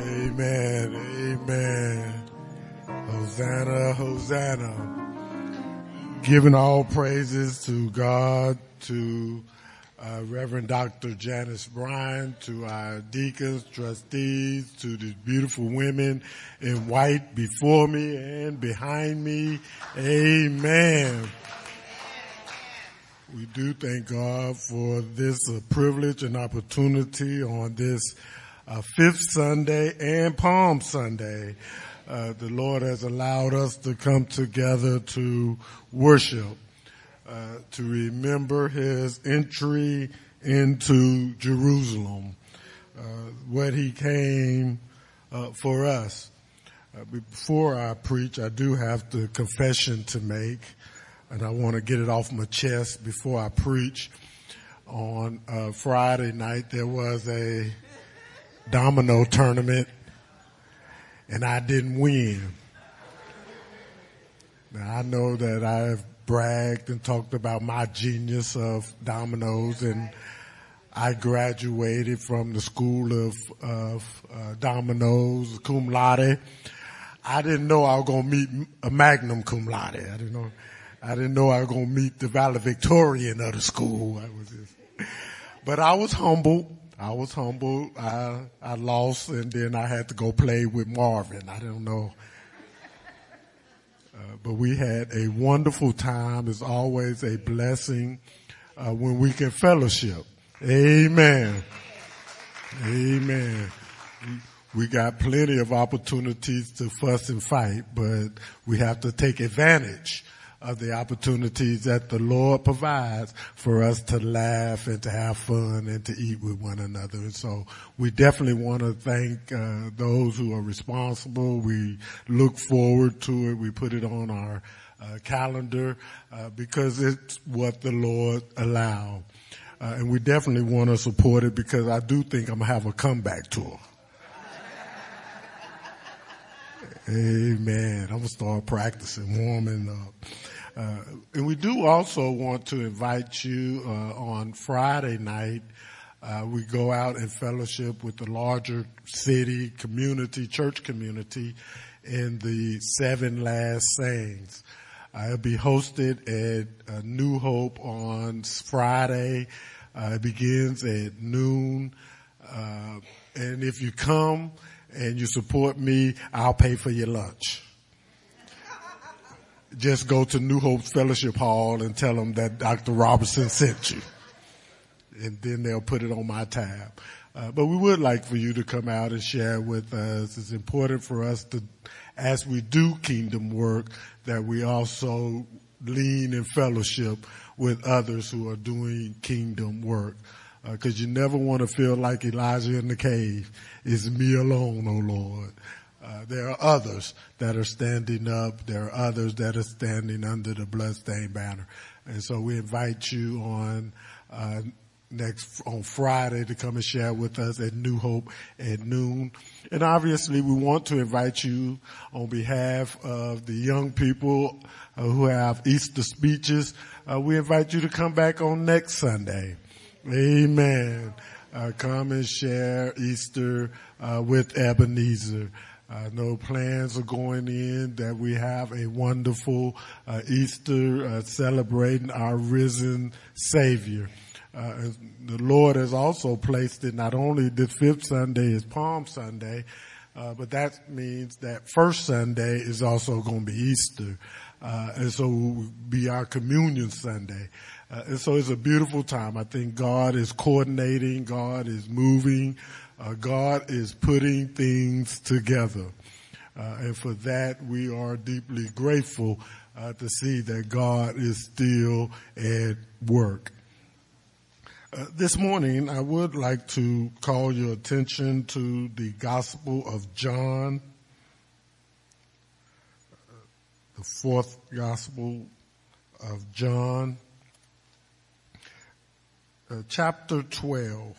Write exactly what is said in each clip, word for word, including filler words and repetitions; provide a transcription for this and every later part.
Amen. Amen. Hosanna, Hosanna. Giving all praises to God, to uh, Reverend Doctor Janice Bryan, to our deacons, trustees, to the beautiful women in white before me and behind me. Amen. We do thank God for this uh, privilege and opportunity on this uh, fifth Sunday and Palm Sunday. Uh, the Lord has allowed us to come together to worship, uh, to remember His entry into Jerusalem, uh, what He came uh, for us. Uh, before I preach, I do have the confession to make, and I want to get it off my chest before I preach. On uh, Friday night, there was a domino tournament, and I didn't win. Now, I know that I've bragged and talked about my genius of dominoes, and I graduated from the school of, of uh, dominoes, cum laude. I didn't know I was going to meet a magna cum laude. I didn't know. I didn't know I was going to meet the valedictorian of the school. I was just, but I was humble. I was humble. I, I lost, and then I had to go play with Marvin. I don't know. Uh, but we had a wonderful time. It's always a blessing uh, when we can fellowship. Amen. Amen. We, we got plenty of opportunities to fuss and fight, but we have to take advantage of the opportunities that the Lord provides for us to laugh and to have fun and to eat with one another. And so we definitely want to thank uh, those who are responsible. We look forward to it. We put it on our uh, calendar uh, because it's what the Lord allowed. Uh, and we definitely want to support it because I do think I'm going to have a comeback tour. Amen. I'm going to start practicing, warming up. Uh, and we do also want to invite you uh, on Friday night. Uh, we go out and fellowship with the larger city, community, church community in the Seven Last Sayings. Uh, it'll be hosted at uh, New Hope on Friday. Uh, it begins at noon. Uh, and if you come and you support me, I'll pay for your lunch. Just go to New Hope Fellowship Hall and tell them that Doctor Robertson sent you. And then they'll put it on my tab. Uh, but we would like for you to come out and share with us. It's important for us to, as we do kingdom work, that we also lean in fellowship with others who are doing kingdom work. Uh, cause you never want to feel like Elijah in the cave. It's me alone, oh Lord. Uh, there are others that are standing up. There are others that are standing under the bloodstained banner. And so we invite you on, uh, next, on Friday to come and share with us at New Hope at noon. And obviously we want to invite you on behalf of the young people uh, who have Easter speeches. Uh, we invite you to come back on next Sunday. Amen. Uh, come and share Easter, uh, with Ebenezer. I know plans are going in that we have a wonderful uh, Easter uh, celebrating our risen Savior. Uh, the Lord has also placed it not only the fifth Sunday is Palm Sunday, uh, but that means that first Sunday is also going to be Easter. Uh, and so it will be our communion Sunday. Uh, and so it's a beautiful time. I think God is coordinating. God is moving. Uh, God is putting things together. Uh, and for that, we are deeply grateful uh, to see that God is still at work. Uh, this morning, I would like to call your attention to the Gospel of John, uh, the fourth Gospel of John, uh, chapter twelve.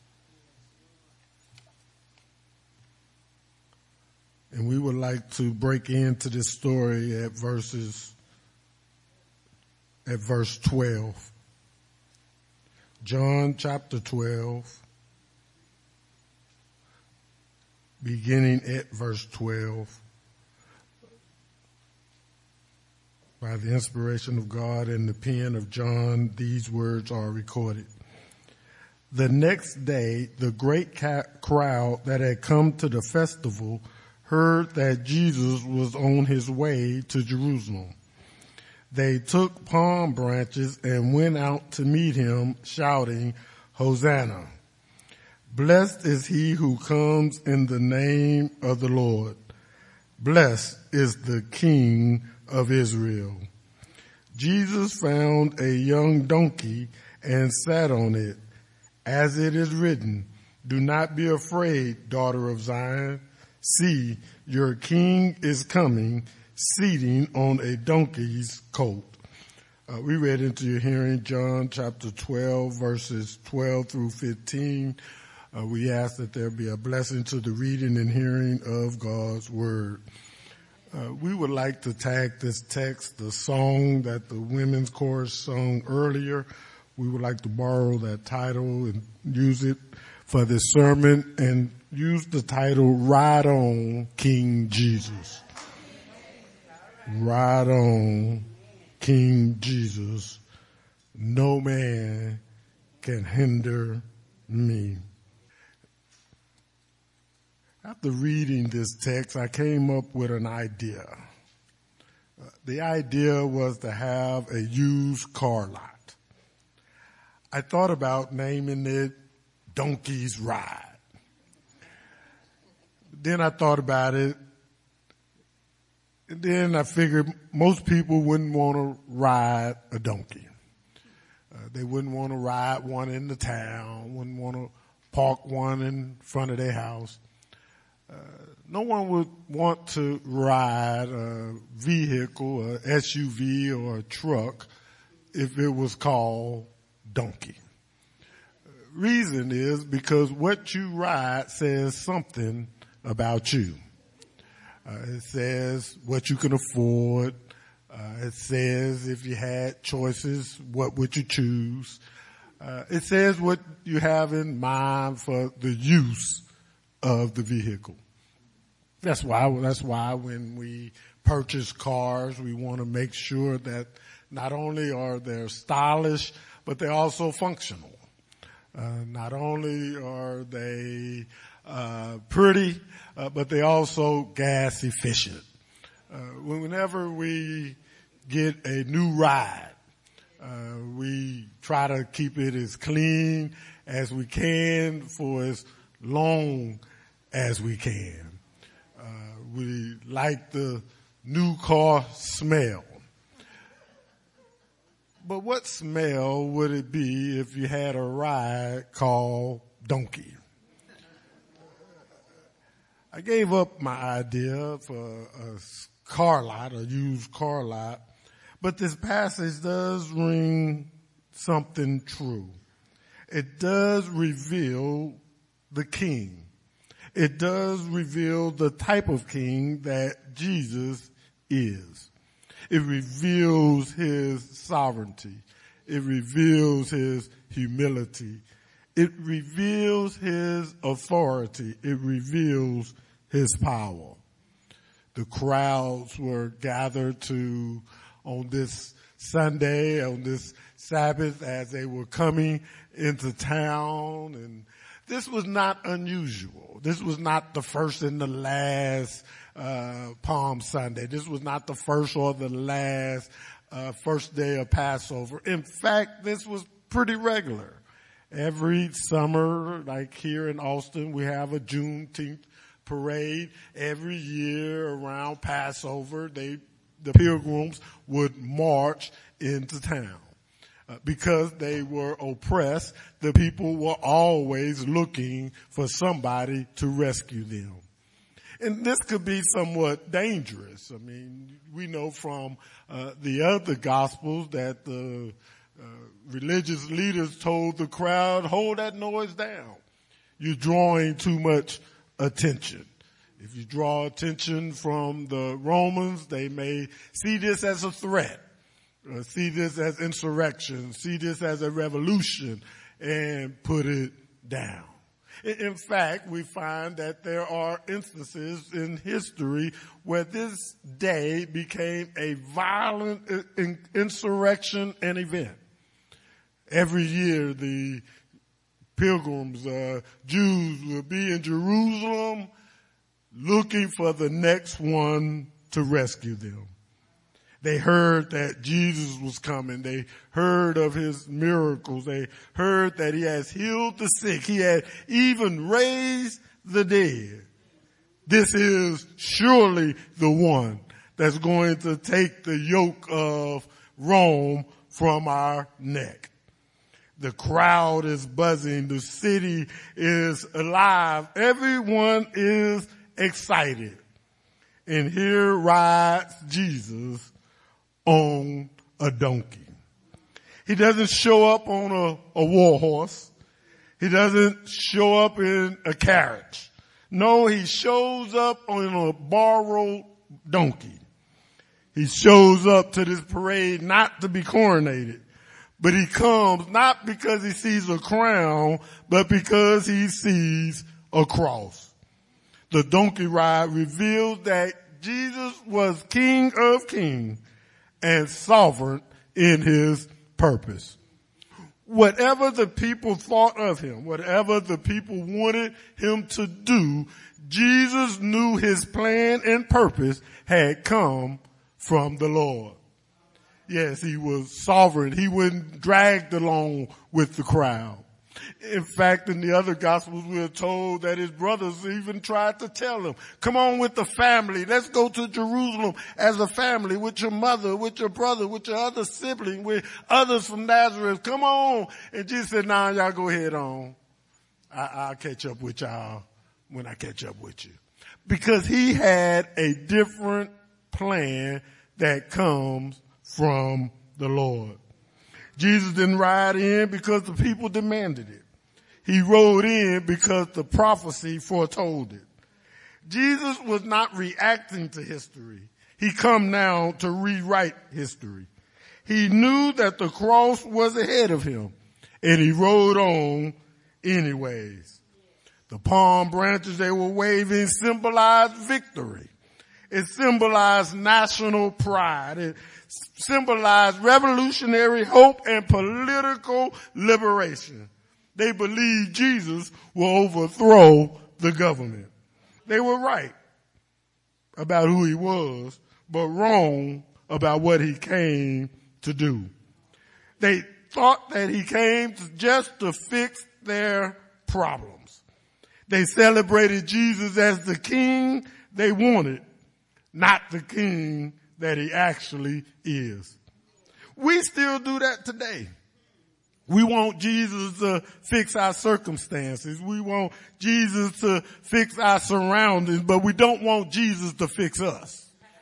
And we would like to break into this story at verses, at verse twelve. John chapter twelve, beginning at verse twelve. By the inspiration of God and the pen of John, these words are recorded. The next day, the great ca- crowd that had come to the festival heard that Jesus was on his way to Jerusalem. They took palm branches and went out to meet him, shouting, Hosanna! Blessed is he who comes in the name of the Lord. Blessed is the King of Israel. Jesus found a young donkey and sat on it, as it is written, do not be afraid, daughter of Zion. See, your king is coming, seating on a donkey's colt. Uh, we read into your hearing John chapter twelve, verses twelve through fifteen. Uh, we ask that there be a blessing to the reading and hearing of God's word. Uh, we would like to tag this text, the song that the women's chorus sung earlier. We would like to borrow that title and use it for this sermon and use the title, Ride On, King Jesus. Ride on, King Jesus. No man can hinder me. After reading this text, I came up with an idea. Uh, the idea was to have a used car lot. I thought about naming it Donkey's Ride. Then I thought about it. And then I figured most people wouldn't want to ride a donkey. Uh, they wouldn't want to ride one in the town, wouldn't want to park one in front of their house. Uh, no one would want to ride a vehicle, a S U V or a truck, if it was called donkey. Reason is because what you ride says something about you. Uh, it says what you can afford. Uh, it says if you had choices, what would you choose? Uh, it says what you have in mind for the use of the vehicle. That's why, that's why when we purchase cars, we want to make sure that not only are they stylish, but they're also functional. Uh, not only are they uh, pretty, uh, but they're also gas efficient. Uh, whenever we get a new ride, uh, we try to keep it as clean as we can for as long as we can. Uh, we like the new car smell. But what smell would it be if you had a ride called donkey? I gave up my idea for a car lot, a used car lot, but this passage does ring something true. It does reveal the king. It does reveal the type of king that Jesus is. It reveals his sovereignty. It reveals his humility. It reveals his authority. It reveals his power. The crowds were gathered to, on this Sunday, on this Sabbath, as they were coming into town. And this was not unusual. This was not the first and the last uh Palm Sunday. This was not the first or the last uh first day of Passover. In fact, this was pretty regular. Every summer, like here in Austin, we have a Juneteenth parade. Every year around Passover, they the pilgrims would march into town. Uh, because they were oppressed, the people were always looking for somebody to rescue them. And this could be somewhat dangerous. I mean, we know from uh, the other Gospels that the uh, religious leaders told the crowd, hold that noise down. You're drawing too much attention. If you draw attention from the Romans, they may see this as a threat, uh, see this as insurrection, see this as a revolution, and put it down. In fact, we find that there are instances in history where this day became a violent insurrection and event. Every year, the pilgrims, uh, Jews will be in Jerusalem looking for the next one to rescue them. They heard that Jesus was coming. They heard of his miracles. They heard that he has healed the sick. He had even raised the dead. This is surely the one that's going to take the yoke of Rome from our neck. The crowd is buzzing. The city is alive. Everyone is excited. And here rides Jesus on a donkey. He doesn't show up on a, a war horse. He doesn't show up in a carriage. No, he shows up on a borrowed donkey. He shows up to this parade not to be coronated, but he comes not because he sees a crown, but because he sees a cross. The donkey ride reveals that Jesus was King of Kings and sovereign in his purpose. Whatever the people thought of him, whatever the people wanted him to do, Jesus knew his plan and purpose had come from the Lord. Yes, he was sovereign. He wasn't dragged along with the crowd. In fact, in the other gospels, we are told that his brothers even tried to tell him, come on with the family. Let's go to Jerusalem as a family with your mother, with your brother, with your other sibling, with others from Nazareth. Come on. And Jesus said, nah, y'all go ahead on. I, I'll catch up with y'all when I catch up with you. Because he had a different plan that comes from the Lord. Jesus didn't ride in because the people demanded it. He rode in because the prophecy foretold it. Jesus was not reacting to history. He come now to rewrite history. He knew that the cross was ahead of him, and he rode on anyways. The palm branches they were waving symbolized victory. It symbolized national pride. It symbolized revolutionary hope and political liberation. They believed Jesus will overthrow the government. They were right about who he was, but wrong about what he came to do. They thought that he came to just to fix their problems. They celebrated Jesus as the king they wanted, not the king that he actually is. We still do that today. We want Jesus to fix our circumstances. We want Jesus to fix our surroundings, but we don't want Jesus to fix us.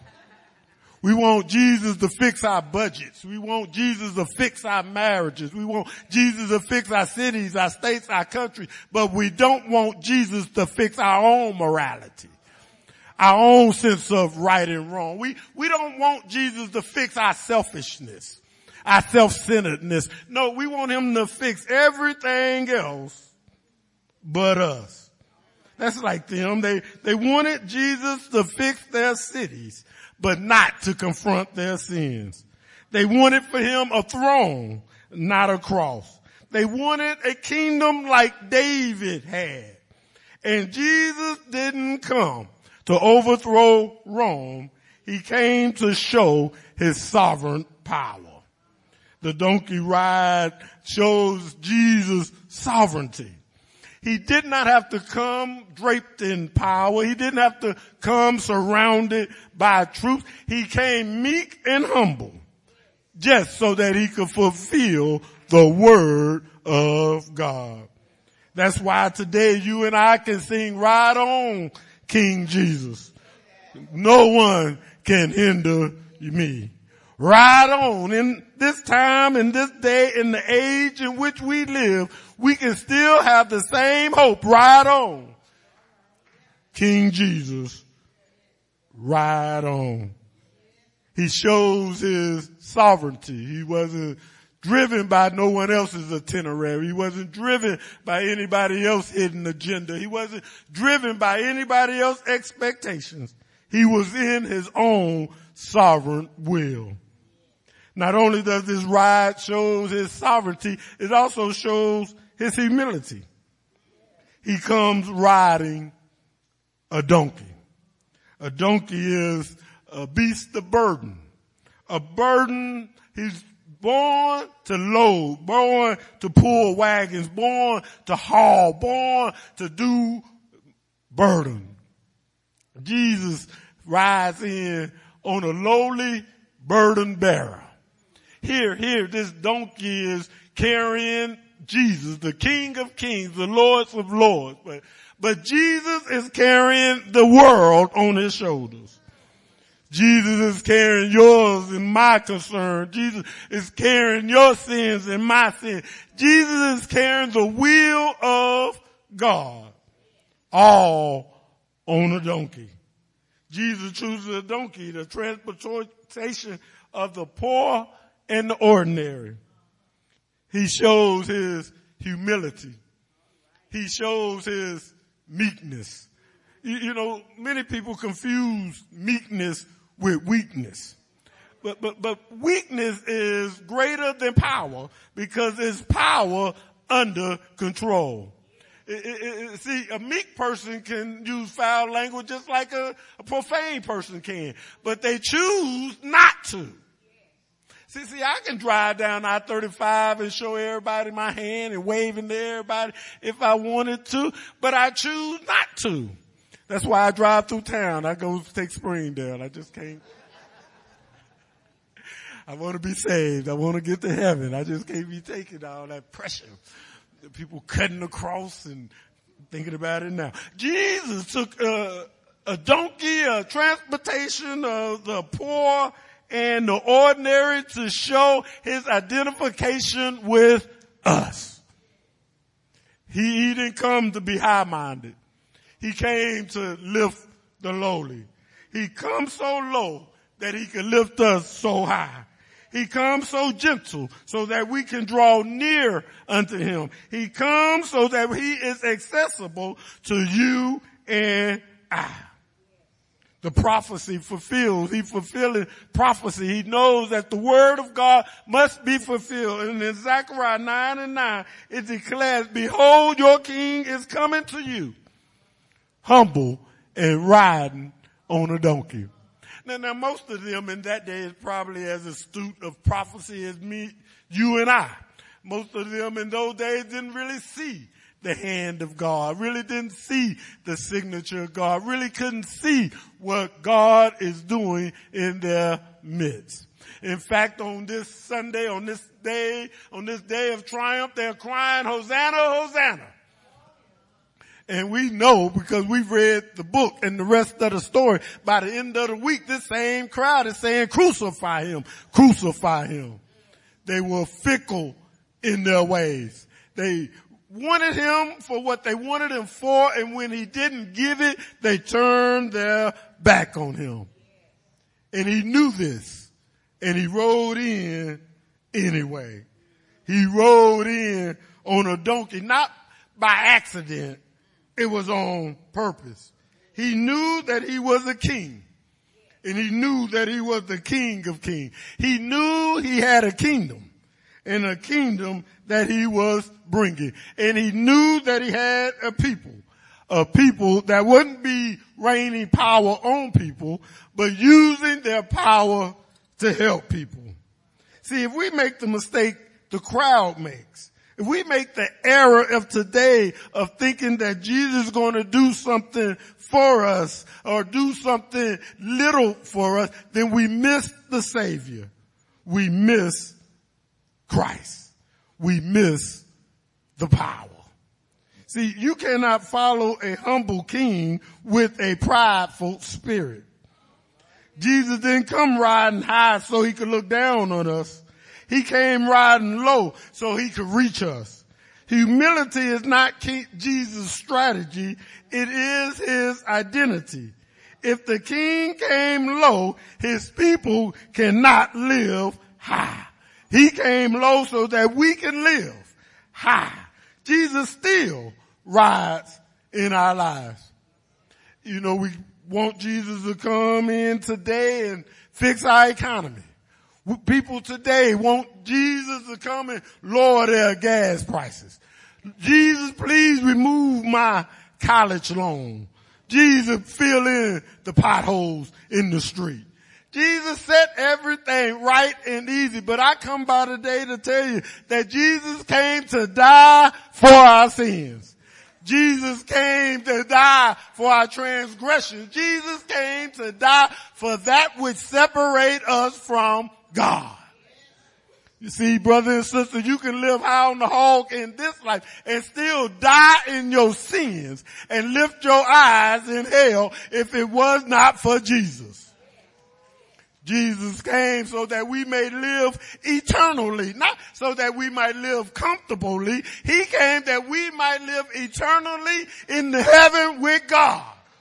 We want Jesus to fix our budgets. We want Jesus to fix our marriages. We want Jesus to fix our cities, our states, our country, but we don't want Jesus to fix our own morality, our own sense of right and wrong. We, we don't want Jesus to fix our selfishness, our self-centeredness. No, we want him to fix everything else but us. That's like them. They, they wanted Jesus to fix their cities, but not to confront their sins. They wanted for him a throne, not a cross. They wanted a kingdom like David had. And Jesus didn't come to overthrow Rome. He came to show his sovereign power. The donkey ride shows Jesus' sovereignty. He did not have to come draped in power. He didn't have to come surrounded by troops. He came meek and humble just so that he could fulfill the word of God. That's why today you and I can sing, "Ride on, King Jesus. No one can hinder me." Ride on. In this time, in this day, in the age in which we live, we can still have the same hope. Ride on. King Jesus, ride on. He shows his sovereignty. He wasn't driven by no one else's itinerary. He wasn't driven by anybody else's hidden agenda. He wasn't driven by anybody else's expectations. He was in his own sovereign will. Not only does this ride show his sovereignty, it also shows his humility. He comes riding a donkey. A donkey is a beast of burden. A burden, he's born to load, born to pull wagons, born to haul, born to do burden. Jesus rides in on a lowly burden bearer. Here, here, this donkey is carrying Jesus, the King of Kings, the Lord of Lords. But, but Jesus is carrying the world on his shoulders. Jesus is carrying yours and my concern. Jesus is carrying your sins and my sins. Jesus is carrying the will of God, all on a donkey. Jesus chooses a donkey, the transportation of the poor and the ordinary. He shows his humility. He shows his meekness. You, you know, many people confuse meekness with weakness. But, but, but weakness is greater than power because it's power under control. It, it, it, see, a meek person can use foul language just like a, a profane person can, but they choose not to. See, see, I can drive down I thirty-five and show everybody my hand and waving to everybody if I wanted to, but I choose not to. That's why I drive through town. I go take Springdale. I just can't. I want to be saved. I want to get to heaven. I just can't be taking all that pressure. The people cutting across and thinking about it now. Jesus took a, a donkey, a transportation of the poor and the ordinary to show his identification with us. He, he didn't come to be high-minded. He came to lift the lowly. He comes so low that he can lift us so high. He comes so gentle so that we can draw near unto him. He comes so that he is accessible to you and I. The prophecy fulfills. He fulfilling prophecy. He knows that the word of God must be fulfilled. And in Zechariah nine and nine, it declares, behold, your king is coming to you, humble and riding on a donkey. Now, now most of them in that day is probably as astute of prophecy as me, you and I. Most of them in those days didn't really see the hand of God, really didn't see the signature of God, really couldn't see what God is doing in their midst. In fact, on this Sunday, on this day, on this day of triumph, they're crying, Hosanna, Hosanna. And we know because we've read the book and the rest of the story, by the end of the week, this same crowd is saying, crucify him, crucify him. They were fickle in their ways. They wanted him for what they wanted him for, and when he didn't give it, they turned their back on him. And he knew this, and he rode in anyway. He rode in on a donkey, not by accident. It was on purpose. He knew that he was a king, and he knew that he was the King of Kings. He knew he had a kingdom, and a kingdom that he was bringing. And he knew that he had a people, a people that wouldn't be raining power on people, but using their power to help people. See, if we make the mistake the crowd makes, if we make the error of today of thinking that Jesus is going to do something for us or do something little for us, then we miss the Savior. We miss Christ. We miss the power. See, you cannot follow a humble king with a prideful spirit. Jesus didn't come riding high so he could look down on us. He came riding low so he could reach us. Humility is not King Jesus' strategy. It is his identity. If the king came low, his people cannot live high. He came low so that we can live high. Jesus still rides in our lives. You know, we want Jesus to come in today and fix our economy. People today want Jesus to come and lower their gas prices. Jesus, please remove my college loan. Jesus, fill in the potholes in the street. Jesus set everything right and easy, but I come by today to tell you that Jesus came to die for our sins. Jesus came to die for our transgressions. Jesus came to die for that which separate us from God. You see, brother and sister, you can live high on the hog in this life and still die in your sins and lift your eyes in hell if it was not for Jesus. Jesus came so that we may live eternally, not so that we might live comfortably. He came that we might live eternally in the heaven with God.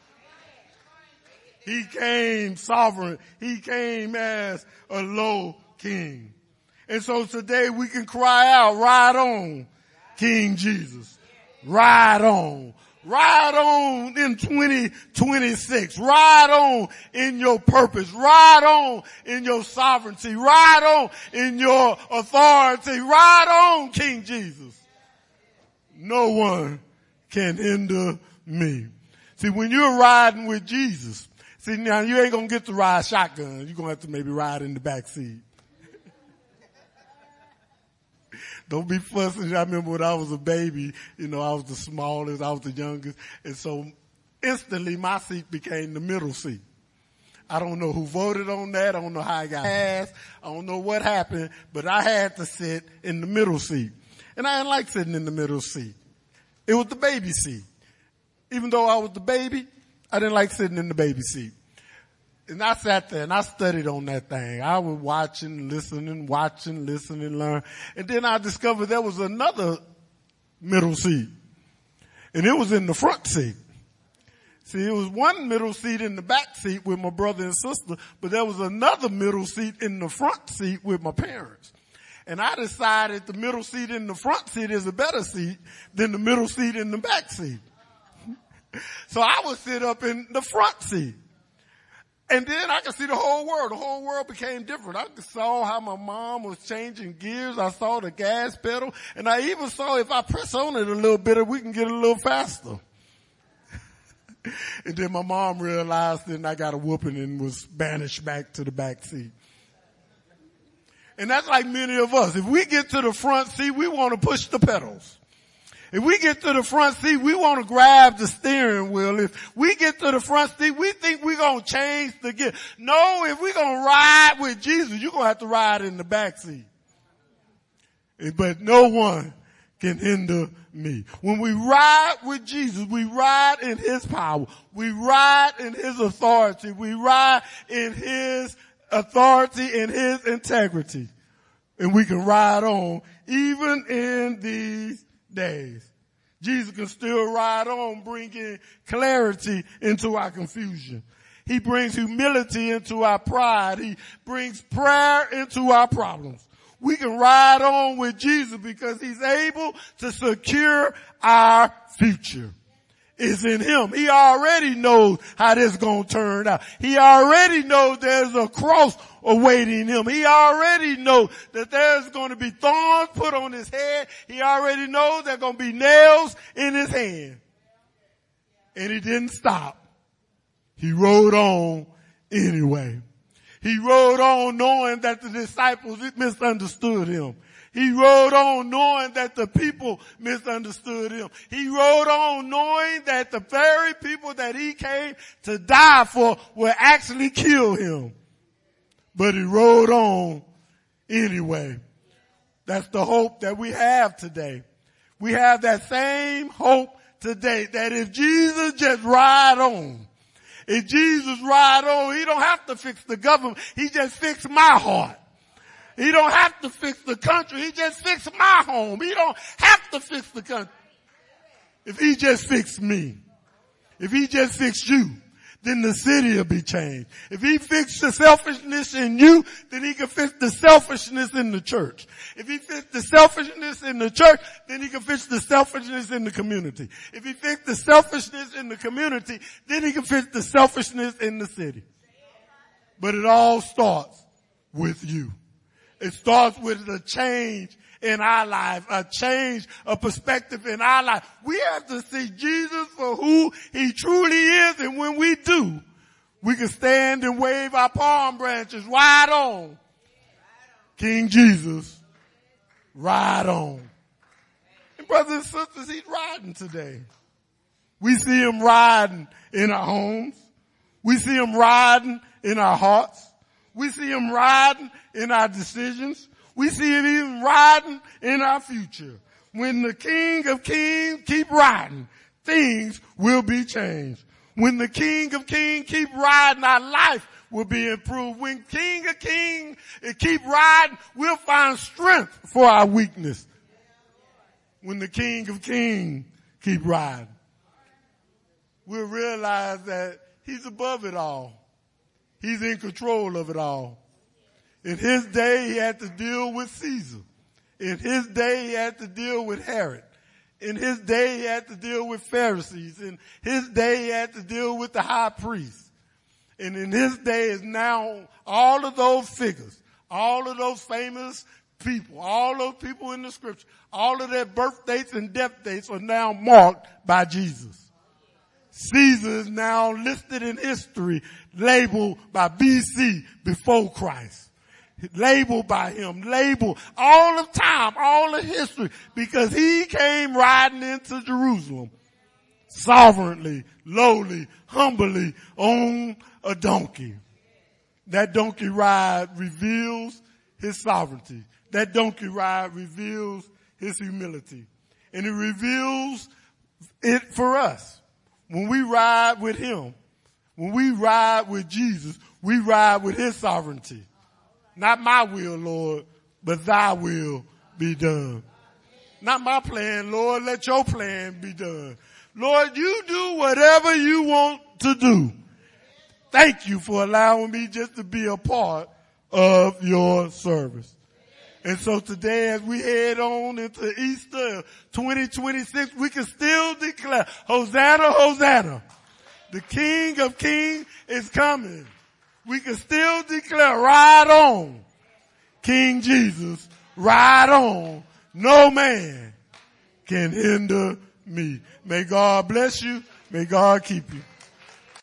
He came sovereign. He came as a low king. And so today we can cry out, ride on, King Jesus. Ride on. Ride on in twenty twenty-six. Ride on in your purpose. Ride on in your sovereignty. Ride on in your authority. Ride on, King Jesus. No one can hinder me. See, when you're riding with Jesus, see, now you ain't gonna get to ride shotgun. You're gonna have to maybe ride in the back seat. Don't be fussing. I remember when I was a baby, you know, I was the smallest, I was the youngest. And so instantly my seat became the middle seat. I don't know who voted on that. I don't know how I got passed. I don't know what happened, but I had to sit in the middle seat. And I didn't like sitting in the middle seat. It was the baby seat. Even though I was the baby, I didn't like sitting in the baby seat. And I sat there and I studied on that thing. I was watching, listening, watching, listening, learn. And then I discovered there was another middle seat. And it was in the front seat. See, it was one middle seat in the back seat with my brother and sister, but there was another middle seat in the front seat with my parents. And I decided the middle seat in the front seat is a better seat than the middle seat in the back seat. So I would sit up in the front seat. And then I could see the whole world. The whole world became different. I saw how my mom was changing gears. I saw the gas pedal. And I even saw if I press on it a little bit, we can get a little faster. And then my mom realized then I got a whooping and was banished back to the back seat. And that's like many of us. If we get to the front seat, we want to push the pedals. If we get to the front seat, we want to grab the steering wheel. If we get to the front seat, we think we're going to change the gear. No, if we're going to ride with Jesus, you're going to have to ride in the back seat. But no one can hinder me. When we ride with Jesus, we ride in His power. We ride in His authority. We ride in His authority and His integrity. And we can ride on even in these days. Jesus can still ride on, bringing clarity into our confusion. He brings humility into our pride. He brings prayer into our problems. We can ride on with Jesus because He's able to secure our future. It's in Him. He already knows how this is going to turn out. He already knows there's a cross awaiting Him. He already knows that there's going to be thorns put on His head. He already knows there's going to be nails in His hand. And He didn't stop. He rode on anyway. He rode on knowing that the disciples misunderstood Him. He rode on knowing that the people misunderstood Him. He rode on knowing that the very people that He came to die for will actually kill Him. But He rode on anyway. That's the hope that we have today. We have that same hope today that if Jesus just ride on, if Jesus ride on, He don't have to fix the government. He just fixed my heart. He don't have to fix the country. He just fixed my home. He don't have to fix the country. If He just fixed me, if He just fixed you, then the city will be changed. If he fixed the selfishness in you, then he can fix the selfishness in the church. If he fixed the selfishness in the church, then he can fix the selfishness in the community. If he fixed the selfishness in the community, then he can fix the selfishness in the city. But it all starts with you. It starts with a change in our life, a change of perspective in our life. We have to see Jesus for who he truly is, and when we do, we can stand and wave our palm branches right on. King Jesus, ride on. And brothers and sisters, he's riding today. We see him riding in our homes. We see him riding in our hearts. We see him riding in our decisions. We see him even riding in our future. When the King of Kings keep riding, things will be changed. When the King of Kings keep riding, our life will be improved. When King of Kings keep riding, we'll find strength for our weakness. When the King of Kings keep riding, we'll realize that he's above it all. He's in control of it all. In his day, he had to deal with Caesar. In his day, he had to deal with Herod. In his day, he had to deal with Pharisees. In his day, he had to deal with the high priest. And in his day is now all of those figures, all of those famous people, all those people in the scripture, all of their birth dates and death dates are now marked by Jesus. Caesar is now listed in history, labeled by B C, before Christ. Labeled by him, labeled all of time, all of history, because he came riding into Jerusalem sovereignly, lowly, humbly on a donkey. That donkey ride reveals his sovereignty. That donkey ride reveals his humility. And it reveals it for us. When we ride with him, when we ride with Jesus, we ride with his sovereignty. Not my will, Lord, but thy will be done. Not my plan, Lord, let your plan be done. Lord, you do whatever you want to do. Thank you for allowing me just to be a part of your service. And so today, as we head on into Easter twenty twenty-six, we can still declare, Hosanna, Hosanna. The King of Kings is coming. We can still declare, ride on. King Jesus, ride on. No man can hinder me. May God bless you. May God keep you.